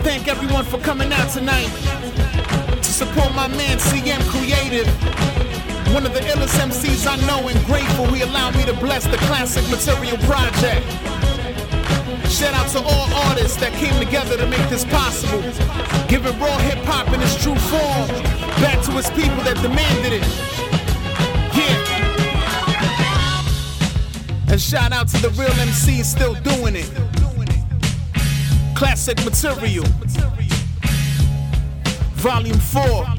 thank everyone for coming out tonight to support my man CM Creative, one of the illest MCs I know, and grateful he allowed me to bless the Classic Material Project. Shout out to all artists that came together to make this possible, giving raw hip-hop in its true form back to its people that demanded it. Yeah. And shout out to the real MCs still doing it. Classic Material, Volume 4.